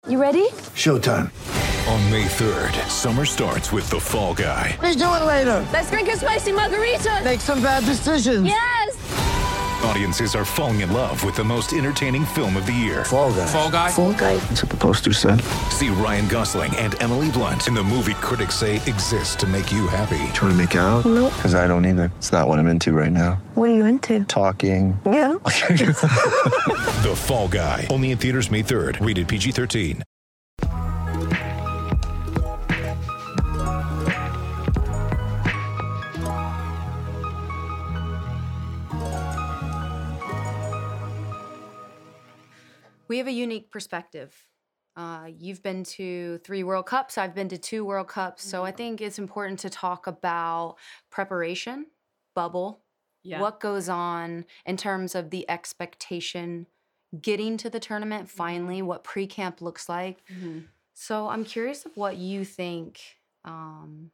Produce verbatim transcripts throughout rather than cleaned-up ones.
You ready? Showtime. On May third, summer starts with The Fall Guy. Let's do it later. Let's drink a spicy margarita. Make some bad decisions. Yes! Audiences are falling in love with the most entertaining film of the year. Fall Guy. Fall Guy? Fall Guy. That's what the poster said. See Ryan Gosling and Emily Blunt in the movie critics say exists to make you happy. Trying to make it out? Nope. Because I don't either. It's not what I'm into right now. What are you into? Talking. Yeah. The Fall Guy. Only in theaters May third. Rated P G thirteen. We have a unique perspective. Uh, you've been to three World Cups. I've been to two World Cups. So I think it's important to talk about preparation, bubble, Yeah. what goes on in terms of the expectation, getting to the tournament finally, what pre-camp looks like. Mm-hmm. So I'm curious of what you think um,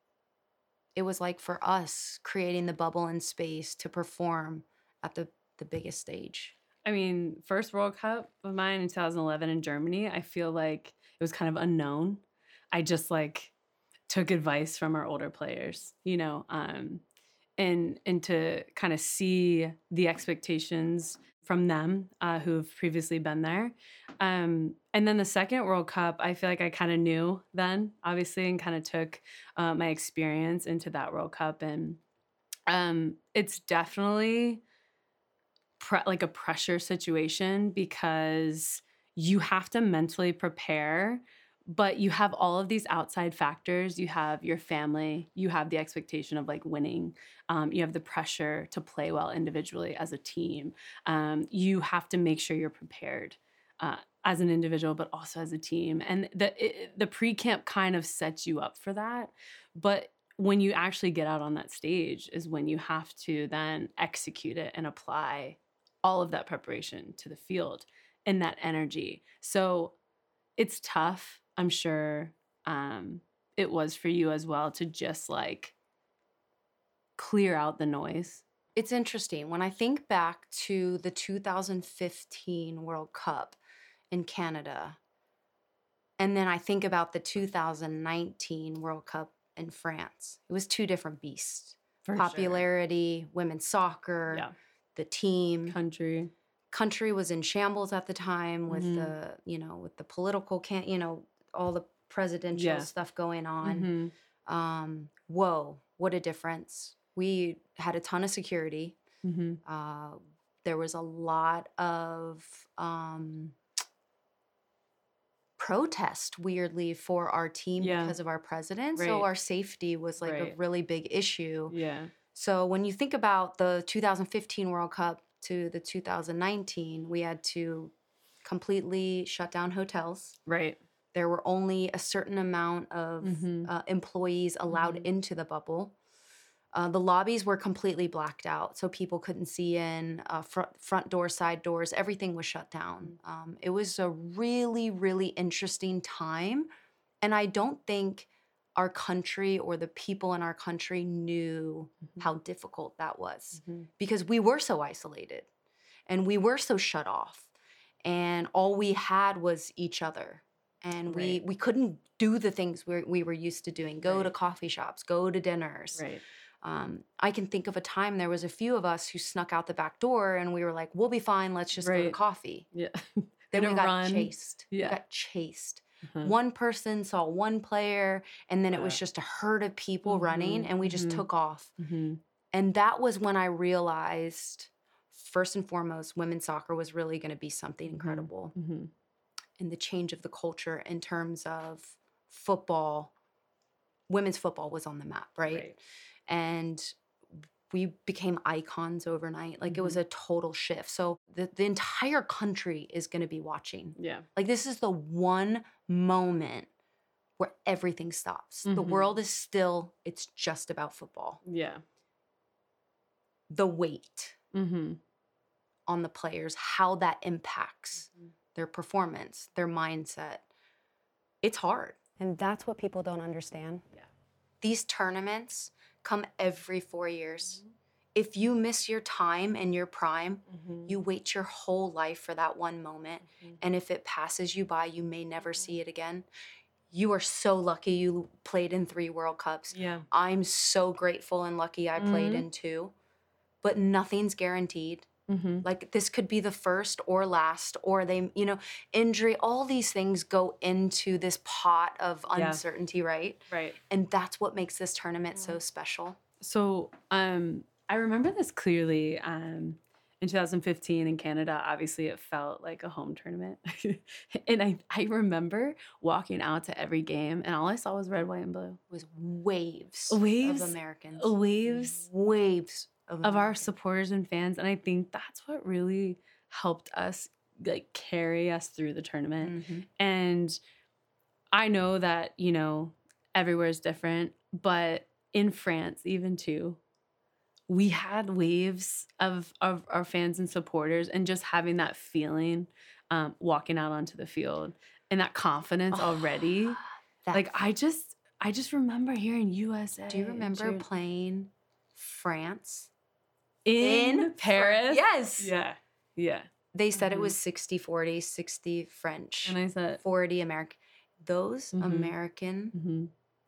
it was like for us creating the bubble and space to perform at the, the biggest stage. I mean, first World Cup of mine in two thousand eleven in Germany, I feel like it was kind of unknown. I just like took advice from our older players, you know, um, and and to kind of see the expectations from them uh, who have previously been there. Um, and then the second World Cup, I feel like I kind of knew then, obviously, and kind of took uh, my experience into that World Cup. And um, it's definitely Pre- like a pressure situation because you have to mentally prepare, but you have all of these outside factors. You have your family, you have the expectation of like winning. Um, you have the pressure to play well individually as a team. Um, you have to make sure you're prepared uh, as an individual, but also as a team. And the it, the pre-camp kind of sets you up for that. But when you actually get out on that stage is when you have to then execute it and apply all of that preparation to the field and that energy. So it's tough. I'm sure um, it was for you as well to just like clear out the noise. It's interesting. When I think back to the two thousand fifteen World Cup in Canada, and then I think about the two thousand nineteen World Cup in France, it was two different beasts. For Popularity, women's soccer, Yeah. the team. Country. Country was in shambles at the time with Mhm. the, you know, with the political, can you know, all the presidential Yeah. stuff going on. Mm-hmm. Um, whoa, what a difference. We had a ton of security. Mm-hmm. Uh, there was a lot of um, protest, weirdly, for our team Yeah. because of our president. Right. So our safety was like a Right. really big issue. Yeah. So when you think about the two thousand fifteen World Cup to the two thousand nineteen, we had to completely shut down hotels. Right. There were only a certain amount of Mhm. uh, employees allowed Mhm. into the bubble. Uh, the lobbies were completely blacked out, so people couldn't see in. Uh, front, front door, side doors, everything was shut down. Um, it was a really, really interesting time. And I don't think our country or the people in our country knew Mhm. how difficult that was Mhm. because we were so isolated and we were so shut off. And all we had was each other. And we, Right. we couldn't do the things we we were used to doing, go to Right. coffee shops, go to dinners. Right. Um, I can think of a time there was a few of us who snuck out the back door and we were like, we'll be fine. Let's just go to Right. coffee. Yeah. Then we Gonna got run. chased. Yeah. We got chased. Uh-huh. One person saw one player and then it was Yeah. just a herd of people running Mhm, and we just mhm. took off. Mm-hmm. And that was when I realized, first and foremost, women's soccer was really going to be something incredible. Mm-hmm. And the change of the culture in terms of football, women's football was on the map, right? Right. And we became icons overnight. Like it was Mhm. a total shift. So the, the entire country is going to be watching. Yeah. Like this is the one moment where everything stops. The Mhm. world is still, it's just about football. Yeah. The weight Mm-hmm. on the players, how that impacts Mhm. their performance, their mindset. It's hard. And that's what people don't understand. These tournaments come every four years. if you miss your time and your prime, Mhm. you wait your whole life for that one moment. Mhm. And if it passes you by, you may never see it again. You are so lucky you played in three World Cups. Yeah. I'm so grateful and lucky I played Mhm. in two. But nothing's guaranteed. Mm-hmm. Like this could be the first or last, or they, you know, injury, all these things go into this pot of Yeah. uncertainty, right? Right. And that's what makes this tournament so special. So um, I remember this clearly. Um, in two thousand fifteen in Canada, obviously it felt like a home tournament. And I, I remember walking out to every game and all I saw was red, white, and blue. It was waves, Waves? of Americans. Waves Waves of, of our Americans. supporters and fans. And I think that's what really helped us like carry us through the tournament. Mhm. And I know that, you know, everywhere is different, but in France, even too, we had waves of, of our fans and supporters and just having that feeling um, walking out onto the field and that confidence already. That- Like I just, I just remember hearing U S A. do you remember cheering. playing France? in, in Paris? Yes. Yeah. Yeah. They said Mhm. it was sixty forty, sixty French, And I said, forty American. Those Mhm. American mm-hmm.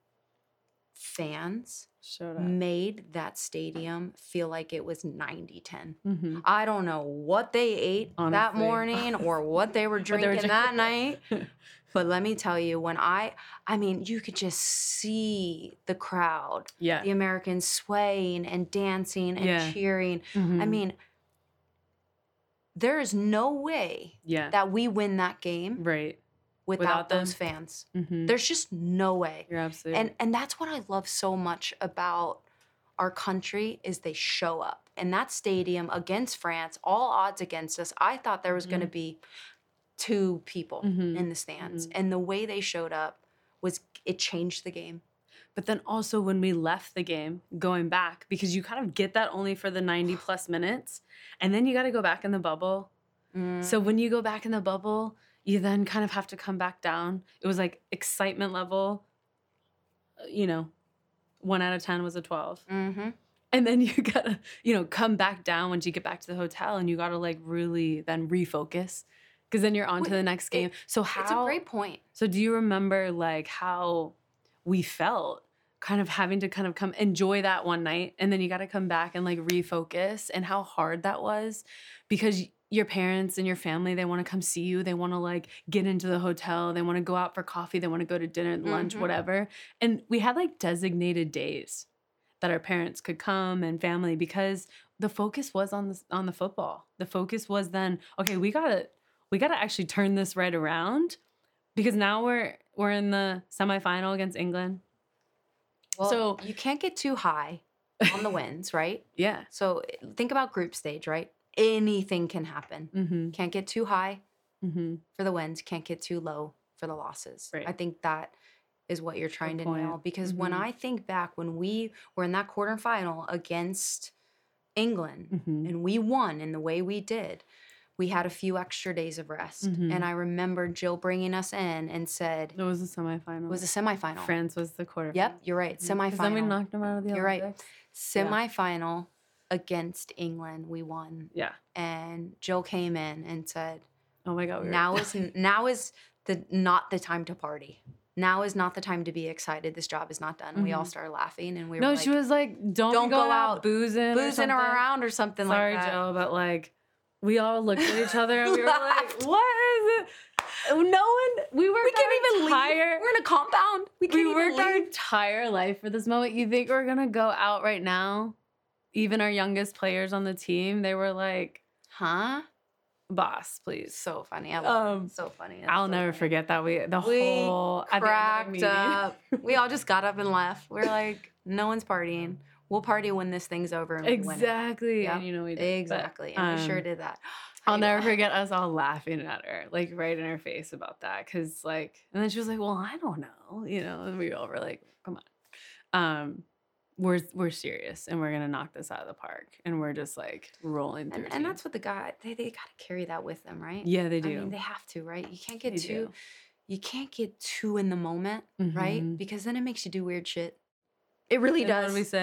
fans Showed up. made that stadium feel like it was ninety ten. Mm-hmm. I don't know what they ate that Honestly. morning or what they were What they were drinking that night. drinking. But let me tell you, when I, I mean, you could just see the crowd, Yeah. the Americans swaying and dancing and Yeah. cheering. I Mhm. mean, there is no way yeah. that we win that game right. without, Without them? those fans. Mm-hmm. There's just no way. You're absolutely And and that's what I love so much about our country is they show up. And that stadium against France, all odds against us, I thought there was going to be two people Mhm. in the stands. Mhm. And the way they showed up was it changed the game. But then also when we left the game, going back, because you kind of get that only for the ninety plus minutes, and then you got to go back in the bubble. Mm. So when you go back in the bubble, you then kind of have to come back down. It was like excitement level, uh, you know, one out of ten was a twelve. Mm-hmm. And then you got to, you know, come back down once you get back to the hotel and you got to like really then refocus because then you're on to Wait, the next game. it- so how, It's a great point. so do you remember like how we felt kind of having to kind of come enjoy that one night and then you got to come back and like refocus and how hard that was because y- your parents and your family, they want to come see you. They want to like get into the hotel. They want to go out for coffee. They want to go to dinner, lunch, Mhm. whatever. And we had like designated days that our parents could come and family because the focus was on the, on the football. The focus was then, okay, we got to we got to actually turn this right around because now we're we're in the semifinal against England. Well, So- you can't get too high on the wins, right? Yeah. So think about group stage, right? Anything can happen. Mm-hmm. Can't get too high Mm-hmm. for the wins, can't get too low for the losses. Right. I think that is what you're trying to point. nail. Because when Mhm. I think back when we were in that quarterfinal against England Mm-hmm. and we won in the way we did, we had a few extra days of rest. Mhm. And I remember Jill bringing us in and said, It was a semifinal. it was a semifinal. France was the quarterfinal. Yep, you're right. Mhm. 'Cause Then we Semifinal. knocked them out of the You're right. Olympics. Semifinal against England, we won. Yeah. And Jill came in and said, Oh my God. We were- now is now is the not the time to party. Now is not the time to be excited. This job is not done. We all Mhm. started laughing and we were no, like, she was like, "Don't, "Don't go, go out, out boozing, or boozing something." around or something Sorry, like that. Jill, but like, we all looked at each other and we were like, "What is it?" No one. We worked We can't our even entire, leave. We're in a compound. We can't We even worked our leave. entire life for this moment. You think we're gonna go out right now? Even our youngest players on the team, they were like, Huh? "Boss, please." So funny. I love Um, it. So funny. It's I'll so never funny. forget that. We the We whole at the end of the cracked meeting. up. We all just got up and left. We're like, no one's partying. We'll party when this thing's over and we win it. Exactly. Yep, And you know we did. But, Exactly. and we sure um, did that. I'll I- never forget us all laughing at her, like right in her face about that. Cause like, and then she was like, "Well, I don't know," you know, and we all were like, "Come on, um, we're we're serious and we're gonna knock this out of the park." And we're just like rolling through. And, and that's what the guy they, they gotta carry that with them, right? yeah, they I do. mean, they have to, right? You can't get They too do. you can't get too in the moment, right? Mhm. Because then it makes you do weird shit. It really And what does. do we say?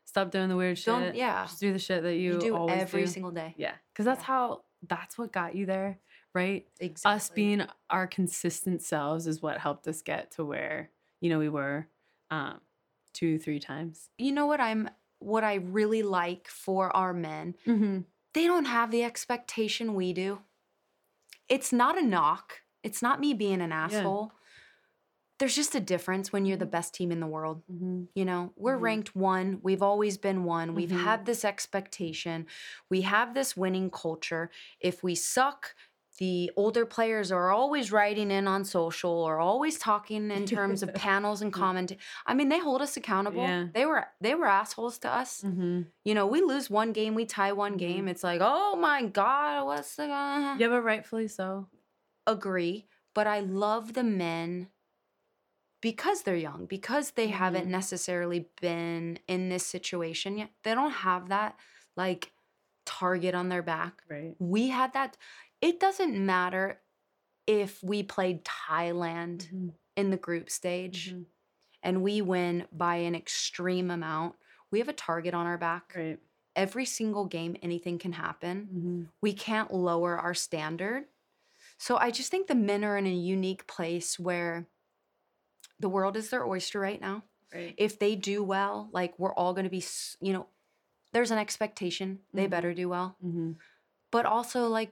Stop doing the weird shit. Don't- yeah. Just do the shit that you, You do always every do. single day. Yeah, because that's Yeah. how. That's what got you there, right? Exactly. Us being our consistent selves is what helped us get to where you know we were, um, two, three times. You know what I'm what I really like for our men? Mm-hmm. They don't have the expectation we do. It's not a knock. It's not me being an asshole. There's just a difference when you're the best team in the world. Mm-hmm. You know, we're Mhm. ranked one. We've always been one. We've Mhm. had this expectation. We have this winning culture. If we suck, the older players are always writing in on social or always talking in terms of panels and comment. I mean, they hold us accountable. Yeah. They were they were assholes to us. Mm-hmm. You know, we lose one game, we tie one Mhm. game. It's like, oh my God, what's the uh? Yeah, but rightfully so. Agree. But I love the men because they're young, because they haven't Mhm. necessarily been in this situation yet. They don't have that like target on their back. Right. We had that. It doesn't matter if we played Thailand Mhm. in the group stage Mhm. and we win by an extreme amount. We have a target on our back. Right. Every single game, anything can happen. Mm-hmm. We can't lower our standard. So I just think the men are in a unique place where the world is their oyster right now. Right. If they do well, like we're all going to be, s- you know, there's an expectation they Mhm. better do well. Mm-hmm. But also, like,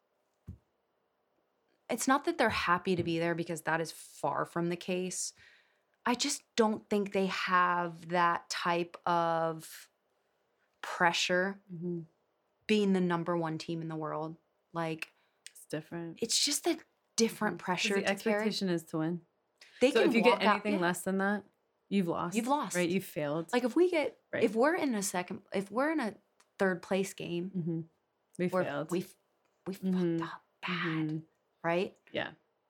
it's not that they're happy to be there because that is far from the case. I just don't think they have that type of pressure Mm-hmm. being the number one team in the world. Like, It's different. it's just a different Mhm. 'Cause pressure the to carry. expectation is to win. They So can if you walk get out- anything yeah. less than that, you've lost. You've lost. Right. You've failed. Like if we get, Right. if we're in a second, if we're in a third place game, mm-hmm. We we're, failed. we we Mhm. fucked up bad, Mhm. right? Yeah.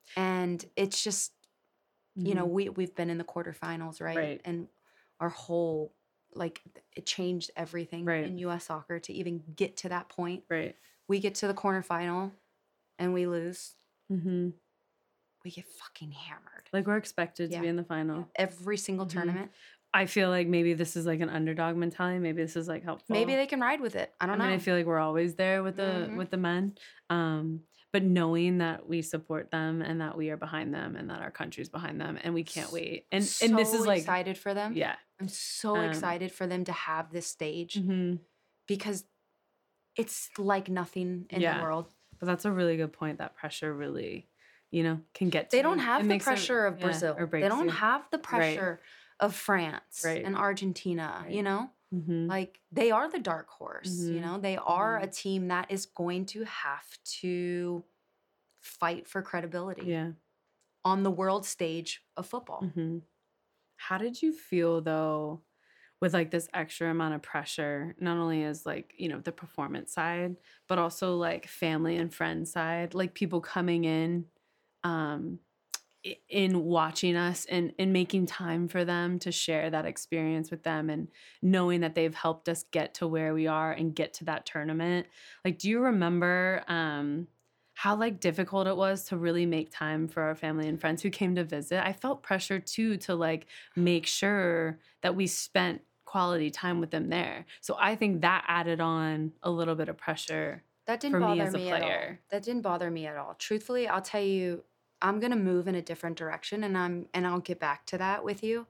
And it's just, you know, Mhm. we we've been in the quarterfinals, right? Right. And our whole like it changed everything Right. in U S soccer to even get to that point. Right. We get to the quarterfinal and we lose. Mm-hmm. We get fucking hammered. Like we're expected Yeah. to be in the final. Every single Mhm. tournament. I feel like maybe this is like an underdog mentality. Maybe this is like helpful. Maybe they can ride with it. I I don't mean, know. I feel like we're always there with the Mhm. with the men. Um, but knowing that we support them and that we are behind them and that our country's behind them and we can't wait. And and this So is like excited for them. yeah. I'm so Um, excited for them to have this stage hmm because it's like nothing in Yeah. the world. But that's a really good point. That pressure really, you know, can get to They don't you. have It the makes it- pressure of yeah, Brazil. or They breaks don't you. have the pressure of France Right. and Argentina, you Right. know? Mhm. Like they are the dark horse, you Mhm. know? They are a Mhm. team that is going to have to fight for credibility Yeah. on the world stage of football. hmm How did you feel though with like this extra amount of pressure, not only as like, you know, the performance side, but also like family and friend side, like people coming in um i- in watching us and, and making time for them to share that experience with them and knowing that they've helped us get to where we are and get to that tournament. Like, do you remember um how like difficult it was to really make time for our family and friends who came to visit? I felt pressure too to like make sure that we spent quality time with them there. So I think that added on a little bit of pressure. That didn't for me bother as a me at all. player. That didn't bother me at all. Truthfully, I'll tell you, I'm gonna move in a different direction, and I'm and I'll get back to that with you.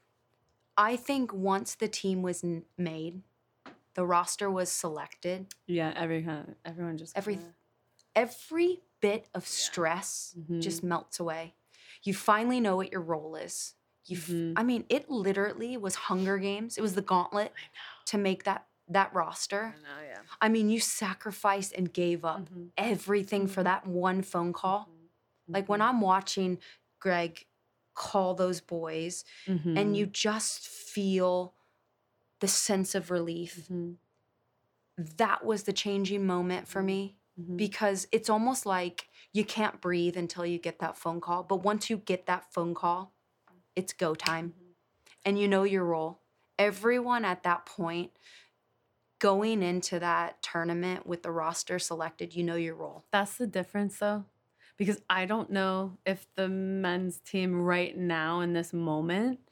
I think once the team was n- made, the roster was selected, Yeah, every kind of, everyone just Every- kinda- every bit of stress Mhm. just melts away. You finally know what your role is. You, f- Mhm. I mean, it literally was Hunger Games. It was the gauntlet to make that that roster. I know, yeah. I mean, you sacrificed and gave up Mhm. everything for Mhm. that one phone call. Like when Mhm. I'm watching Greg call those boys Mhm. and you just feel the sense of relief. Mhm. That was the changing moment for me Mhm. because it's almost like you can't breathe until you get that phone call. But once you get that phone call, it's go time and you know your role. Everyone at that point going into that tournament with the roster selected, you know your role. That's the difference though. Because I don't know if the men's team right now in this moment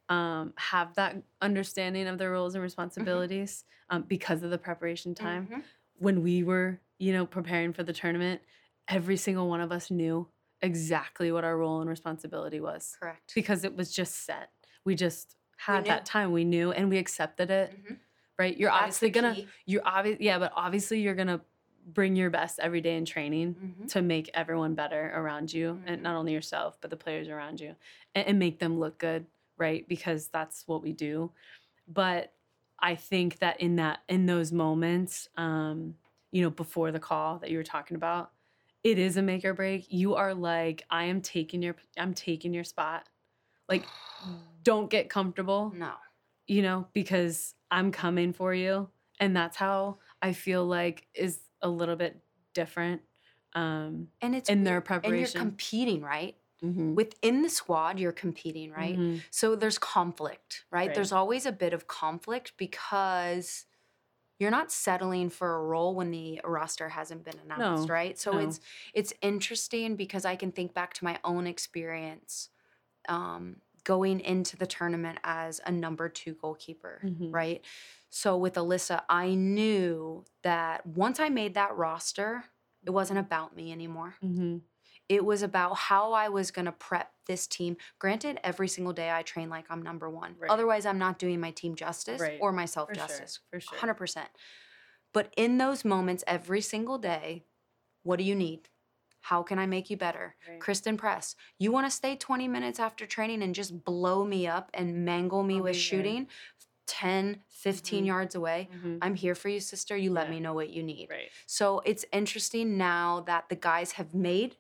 um, have that understanding of their roles and responsibilities um, because of the preparation time. Mhm. When we were, you know, preparing for the tournament, every single one of us knew exactly what our role and responsibility was Correct. because it was just set. We just had knew. that time. We knew and we accepted it. Mhm. Right? You're That's obviously the gonna key. you're obvious yeah, but obviously you're gonna bring your best every day in training Mhm. to make everyone better around you and Mhm. not only yourself but the players around you and, and make them look good, right? Because that's what we do. But I think that in that in those moments, um, you know, before the call that you were talking about, it is a make or break. You are like, I am taking your I'm taking your spot. Like, don't get comfortable, No. you know, because I'm coming for you. And that's how I feel like is a little bit different um, And it's in their weird. And preparation. you're competing, right? Mhm. Within the squad, you're competing, right? Mhm. So there's conflict, right? Right. There's always a bit of conflict because you're not settling for a role when the roster hasn't been announced, No, right? So no. it's it's interesting because I can think back to my own experience um, going into the tournament as a number two goalkeeper, Mhm. right? So with Alyssa, I knew that once I made that roster, it wasn't about me anymore. Mhm. It was about how I was going to prep this team. Granted, every single day I train like I'm number one. Right. Otherwise, I'm not doing my team justice Right. or myself For sure, justice. for sure. one hundred percent. But in those moments, every single day, what do you need? How can I make you better? Right. Kristen Press, you want to stay twenty minutes after training and just blow me up and mangle me I'll with be there. shooting ten, fifteen Mhm. yards away? Mhm. I'm here for you, sister. You let Yeah. me know what you need. Right. So it's interesting now that the guys have made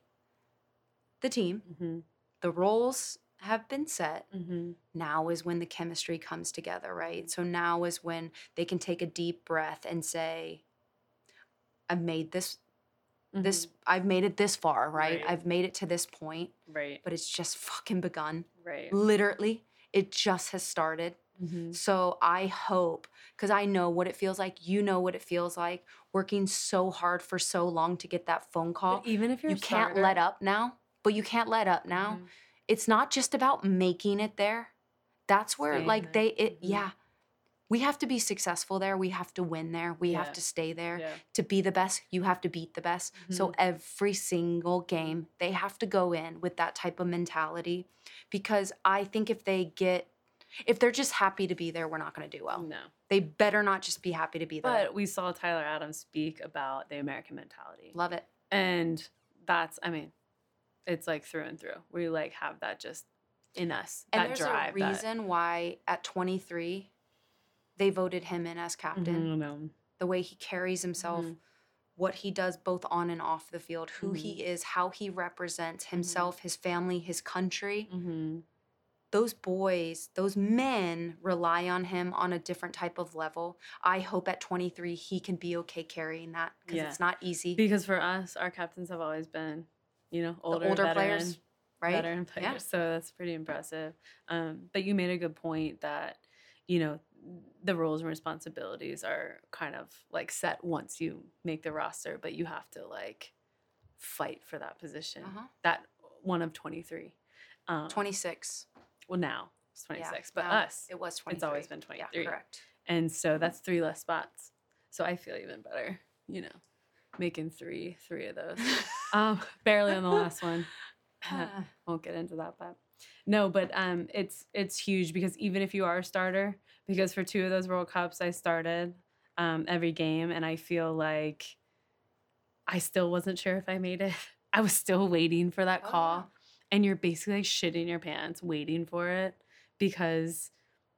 the team, Mhm. the roles have been set. Mhm. Now is when the chemistry comes together, right? So now is when they can take a deep breath and say, I've made this this I've made it this far, right? Right. I've made it to this point, Right. but it's just fucking begun. Right. Literally, it just has started. Mhm. So I hope, because I know what it feels like, you know what it feels like, working so hard for so long to get that phone call. But even if you're you a can't starter- let up now, but you can't let up now. Mhm. It's not just about making it there. That's where Staying like there. they it Mhm. yeah. We have to be successful there. We have to win there. We Yeah. have to stay there. Yeah. To be the best, you have to beat the best. So Mhm. every single game, they have to go in with that type of mentality because I think if they get if they're just happy to be there, we're not going to do well. No. They better not just be happy to be there. But we saw Tyler Adams speak about the American mentality. Love it. And that's, I mean, it's like through and through. We like have that just in us. And that there's drive. a reason why at twenty-three they voted him in as that, captain. Mhm, no. The way he carries himself, Mhm. what he does both on and off the field, who Mhm. he is, how he represents himself, his family, his country. Mhm. Those boys, those men rely on him on a different type of level. I hope at twenty-three he can be okay carrying that because Yeah. it's not easy. Because for us, our captains have always been, you know, older, the older veteran, players, right? veteran players. Yeah. So that's pretty impressive. Um, but you made a good point that, you know, the roles and responsibilities are kind of like set once you make the roster, but you have to like fight for that position. Uh-huh. That one of twenty-three. Um, twenty-six. Well, now it's Yeah, twenty-six, but now us, It was twenty-three. it's always been Yeah, twenty-three. correct. And so that's three less spots. So I feel even better, you know, making three, three of those. um, barely on the last one. Won't get into that, but no, but um, it's it's huge because even if you are a starter, because for two of those World Cups I started um, every game, and I feel like I still wasn't sure if I made it. I was still waiting for that Oh, call, yeah. and you're basically like shitting your pants waiting for it because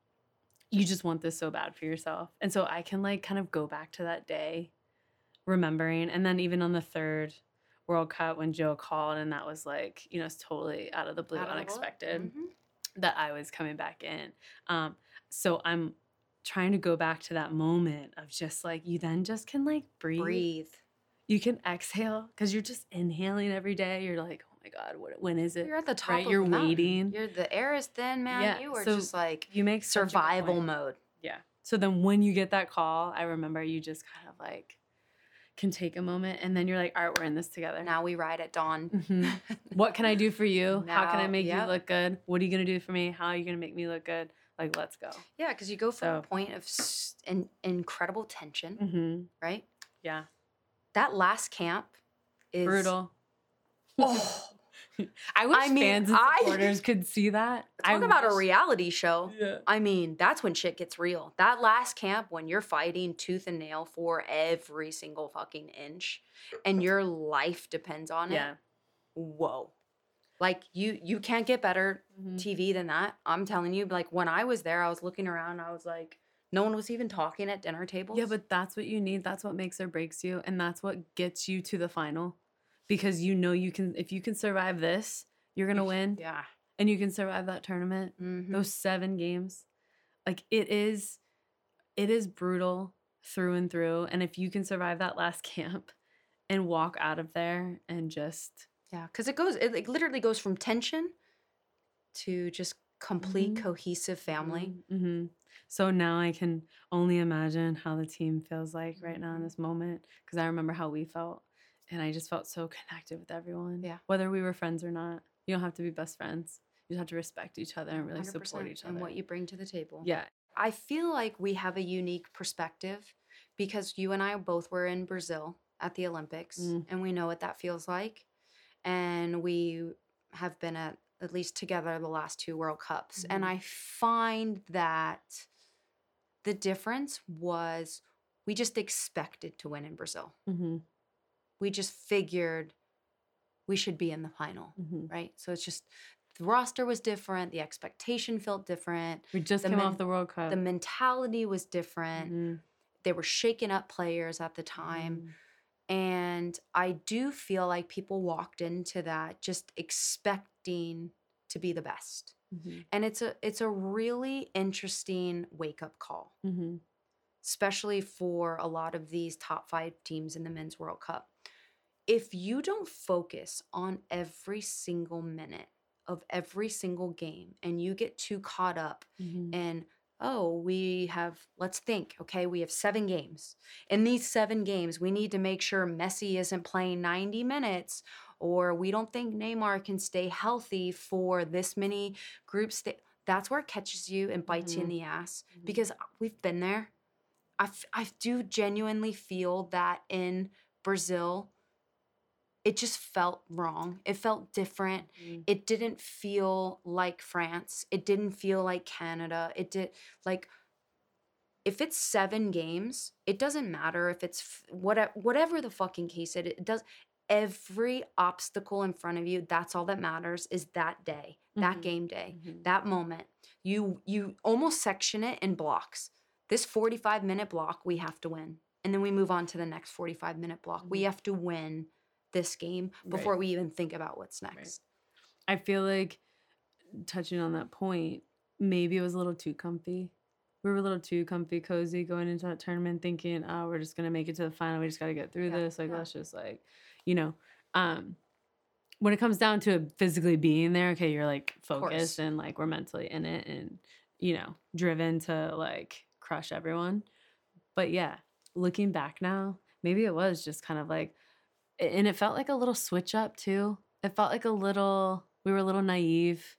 you just want this so bad for yourself. And so I can like kind of go back to that day, remembering, and then even on the third World Cup when Joe called, and that was like, you know, it's totally out of the blue, Out of the blue. unexpected Mhm. that I was coming back in. Um, so I'm trying to go back to that moment of just like, you then just can like breathe. Breathe. You can exhale because you're just inhaling every day. You're like, oh my God, what, when is it? You're at the top right? of You're the mountain. waiting. You're the air is thin, man. Yeah, You are so just like You make such a good survival point. mode. Yeah. So then when you get that call, I remember you just kind of like can take a moment, and then you're like, all right, we're in this together. Now we ride at dawn. Mhm. What can I do for you? How can I Now- make yep. you look good? What are you going to do for me? How are you going to make me look good? Like, let's go. Yeah, because you go from a So- point of s- in, incredible tension, Mm-hmm. right? Yeah. That last camp is Brutal. Oh, I wish I mean, fans and I- supporters could see that. I talk about a wish- reality show. Yeah. I mean, that's when shit gets real. That last camp when you're fighting tooth and nail for every single fucking inch and your life depends on Yeah. it. Whoa. Like you you can't get better Mhm. T V than that. I'm telling you, like when I was there, I was looking around, I was like, no one was even talking at dinner tables. Yeah, but that's what you need. That's what makes or breaks you. And that's what gets you to the final. Because you know you can, if you can survive this, you're going to win. yeah. And you can survive that tournament. Mhm. Those seven games. Like it is, it is brutal through and through. And if you can survive that last camp and walk out of there and just, Yeah, because it goes, it like, literally goes from tension to just complete Mhm. cohesive family. hmm So now I can only imagine how the team feels like right now in Mhm. this moment. Because I remember how we felt. And I just felt so connected with everyone. Yeah. Whether we were friends or not. You don't have to be best friends. You just have to respect each other and really one hundred support percent, each other. and what you bring to the table. Yeah. I feel like we have a unique perspective because you and I both were in Brazil at the Olympics Mm. and we know what that feels like. And we have been at at least together the last two World Cups. And Mhm. I find that the difference was we just expected to win in Brazil. hmm We just figured we should be in the final, hmm right? So it's just the roster was different, the expectation felt different, We just The came men- off the World Cup. the mentality was different. Mhm. They were shaking up players at the time. Mhm. And I do feel like people walked into that just expecting to be the best. Mhm. And it's a it's a really interesting wake-up call, Mhm. especially for a lot of these top five teams in the Men's World Cup. If you don't focus on every single minute of every single game and you get too caught up Mhm. in, oh, we have, let's think, okay, we have seven games. In these seven games, we need to make sure Messi isn't playing ninety minutes, or we don't think Neymar can stay healthy for this many groups. Sta- That's where it catches you and bites you in Mhm. the ass Mhm. because we've been there. I, f- I do genuinely feel that in Brazil, it just felt wrong. It felt different. Mhm. It didn't feel like France. It didn't feel like Canada. It did like if it's seven games, it doesn't matter if it's f- whatever whatever the fucking case it, it does. Every obstacle in front of you, that's all that matters is that day, that Mhm. game day, Mhm. that moment. You you almost section it in blocks. This forty-five minute block we have to win. And then we move on to the next forty-five minute block. We Mhm. have to win this game before Right. we even think about what's next. I feel like touching on that point, maybe it was a little too comfy. We were a little too comfy, cozy going into that tournament, thinking, "Oh, we're just gonna make it to the final. We just gotta get through Yeah, this. Like, yeah. let's just like, you know." Um, when it comes down to physically being there, okay, you're like course. focused and like we're mentally in it and you know driven to like crush everyone. But yeah, looking back now, maybe it was just kind of like, and it felt like a little switch up too. It felt like a little, we were a little naive,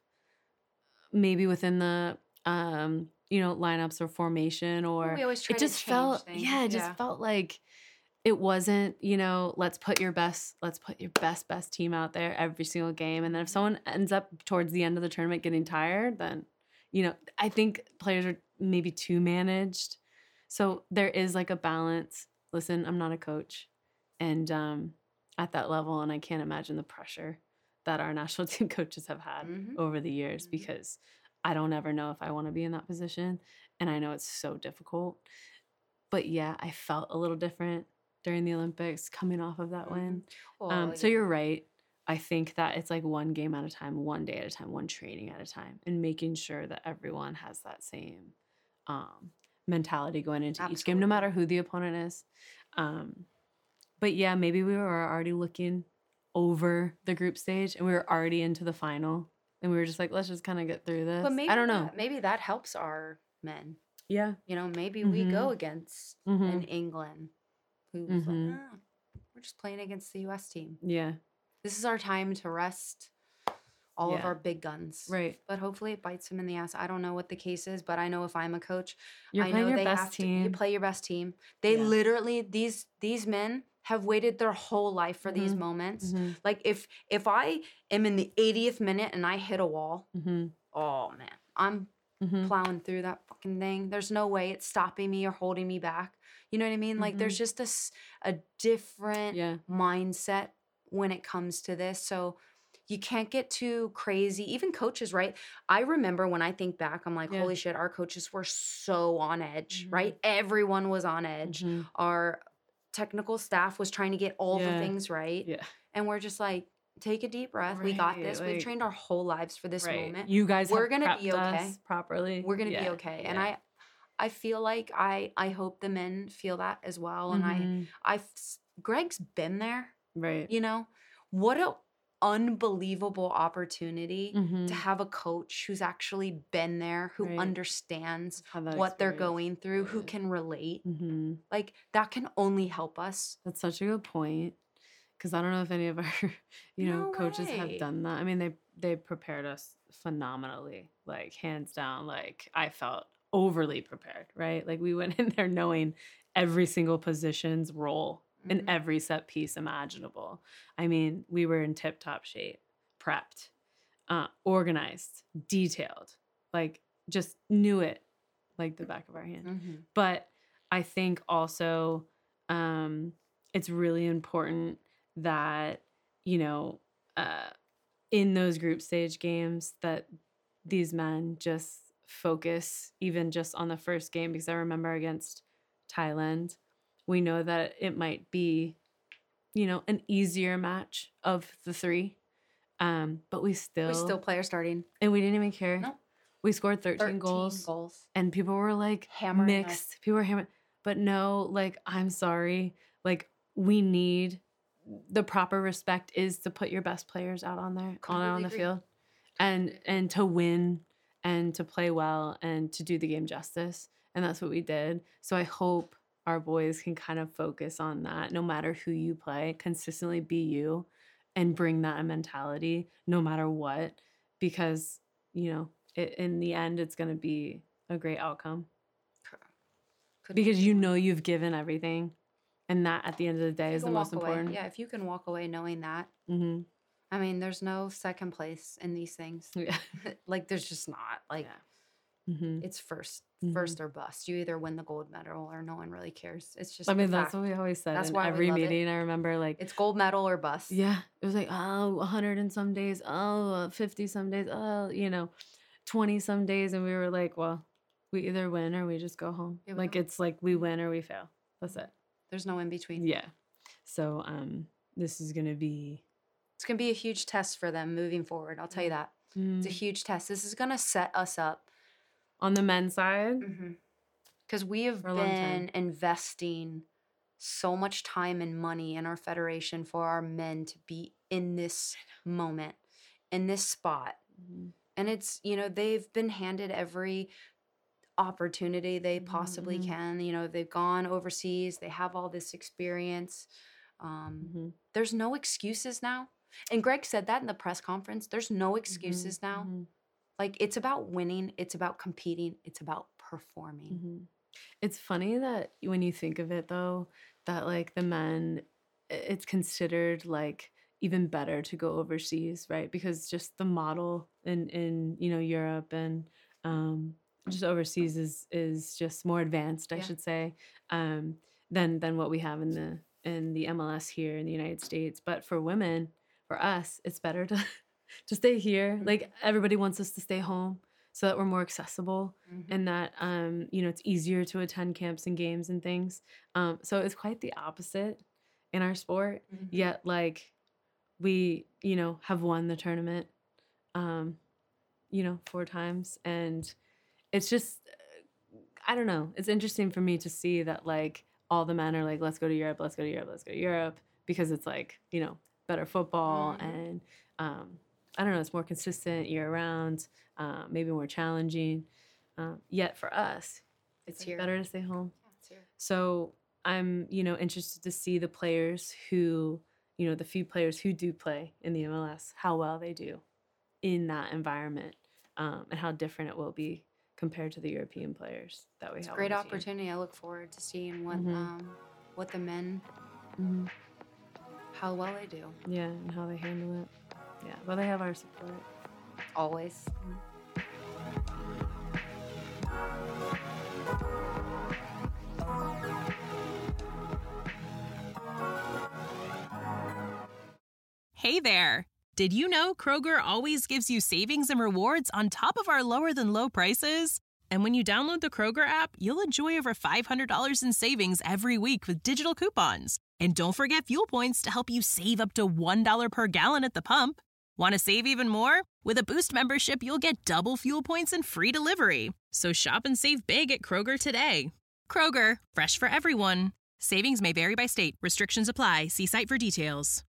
maybe within the, um, you know, lineups or formation, or we always try it to just change felt, things, yeah, it just yeah. felt like it wasn't, you know, let's put your best, let's put your best, best team out there every single game. And then if someone ends up towards the end of the tournament getting tired, then, you know, I think players are maybe too managed. So there is like a balance. Listen, I'm not a coach. And um, at that level, and I can't imagine the pressure that our national team coaches have had Mhm. over the years Mhm. because I don't ever know if I want to be in that position. And I know it's so difficult. But yeah, I felt a little different during the Olympics coming off of that win. Well, Um, so yeah. you're right. I think that it's like one game at a time, one day at a time, one training at a time, and making sure that everyone has that same um, mentality going into each game, no Absolutely. matter who the opponent is. Um, but yeah, maybe we were already looking over the group stage and we were already into the final. And we were just like, let's just kind of get through this. But maybe I don't know. That, maybe that helps our men. Yeah. You know, maybe we go Mhm. against Mhm. an England who's Mhm. like, ah, we're just playing against the U S team. Yeah. This is our time to rest all of Yeah. our big guns. Right. But hopefully it bites them in the ass. I don't know what the case is, but I know if I'm a coach, You're I playing know your they best have to. You team. play your best team. They Yeah. literally these these men have waited their whole life for these Mhm. moments. Mhm. Like if if I am in the eightieth minute and I hit a wall, Mhm. oh man, I'm Mhm. plowing through that fucking thing. There's no way it's stopping me or holding me back. You know what I mean? Like there's Mhm. just a, s- a different Yeah. mindset when it comes to this. So you can't get too crazy. Even coaches, right? I remember when I think back, I'm like, Yeah. holy shit, our coaches were so on edge, Mhm. right? Everyone was on edge. Mhm. Our technical staff was trying to get all the Yeah. things right. Yeah. And we're just like, take a deep breath. We got Right, this. like- We've trained our whole lives for this Right. moment. You guys We're have gonna be prepped okay. us properly. We're gonna be Yeah. okay. And Yeah. I I feel like I I hope the men feel that as well. And Mhm. I I Greg's been there, Right. you know? What a unbelievable opportunity to Mhm. have a coach who's actually been there, who Right. understands Had that what they're experience. going through, who Yeah. can relate. Mhm. Like that can only help us. That's such a good point. Because I don't know if any of our, you know, No coaches way. have done that. I mean, they they prepared us phenomenally, like hands down. Like I felt overly prepared, right? Like we went in there knowing every single position's role in Mhm. every set piece imaginable. I mean, we were in tip top shape, prepped, uh, organized, detailed, like just knew it like the back of our hand. Mhm. But I think also um, it's really important that, you know, uh, in those group stage games that these men just focus even just on the first game, because I remember against Thailand, we know that it might be, you know, an easier match of the three. Um, but we still, We still play our starting. and we didn't even care. Nope. We scored thirteen, thirteen goals, goals. and people were like Hammering us. mixed. People were hammering, but no, like I'm sorry, like we need the proper respect is to put your best players out on there, on Completely on the agree. field, and and to win and to play well and to do the game justice, and that's what we did. So I hope our boys can kind of focus on that, no matter who you play, consistently be you, and bring that mentality no matter what, because you know it, in the end it's going to be a great outcome Couldn't because agree you more. know you've given everything, and that at the end of the day You is the can most walk away. important. Yeah, if you can walk away knowing that, Mm-hmm. I mean, there's no second place in these things. Yeah. Like, there's just not. Like, Yeah. Mm-hmm. it's first, Mhm. first or bust. You either win the gold medal or no one really cares. It's just. I mean, a that's fact. what we always said That's in why we every love it. meeting. I remember, like, It's gold medal or bust. yeah, it was like, oh, one hundred and some days, oh, uh, fifty some days, oh, you know, twenty some days. And we were like, well, we either win or we just go home. Yeah, we Like, go. it's like we win or we fail. That's it. There's no in between. Yeah. So, um, this is going to be. It's gonna be a huge test for them moving forward. I'll tell you that. It's a Mm, huge test. This is gonna set us up. on the men's side, Because we have For a long been investing so much time and money in our federation for our men to be in this moment, in this spot. Mhm. And it's, you know, they've been handed every opportunity they possibly mhm. can. You know, they've gone overseas, they have all this experience. Um, Mhm. There's no excuses now. And Greg said that in the press conference. There's no excuses now. Mhm. Like, it's about winning, it's about competing, it's about performing. Mhm. It's funny that when you think of it, though, that like the men, i- it's considered like even better to go overseas, right? Because just the model in in you know Europe and um, just overseas is is just more advanced, I Yeah. should say, um, than than what we have in the in the M L S here in the United States. But for women, for us, it's better to to stay here. Like everybody wants us to stay home so that we're more accessible Mhm. and that um, you know it's easier to attend camps and games and things. Um, so it's quite the opposite in our sport. Mhm. Yet like we you know have won the tournament, um, you know four times, and it's just uh, I don't know. It's interesting for me to see that like all the men are like, let's go to Europe, let's go to Europe, let's go to Europe because it's like you know better football Mhm. and um, I don't know, it's more consistent year round, uh, maybe more challenging. Uh, yet for us, It's like, here. better to stay home. Yeah, it's here. So I'm, you know, interested to see the players who, you know, the few players who do play in the M L S, how well they do in that environment, um, and how different it will be compared to the European players that we It's a have. great on the team. opportunity. I look forward to seeing what Mhm. um, what the men, Mhm. how well they do. Yeah, and how they handle it. Yeah, but they have our support. Always. Hey there! Did you know Kroger always gives you savings and rewards on top of our lower-than-low prices? And when you download the Kroger app, you'll enjoy over five hundred dollars in savings every week with digital coupons. And don't forget fuel points to help you save up to one dollar per gallon at the pump. Want to save even more? With a Boost membership, you'll get double fuel points and free delivery. So shop and save big at Kroger today. Kroger, fresh for everyone. Savings may vary by state. Restrictions apply. See site for details.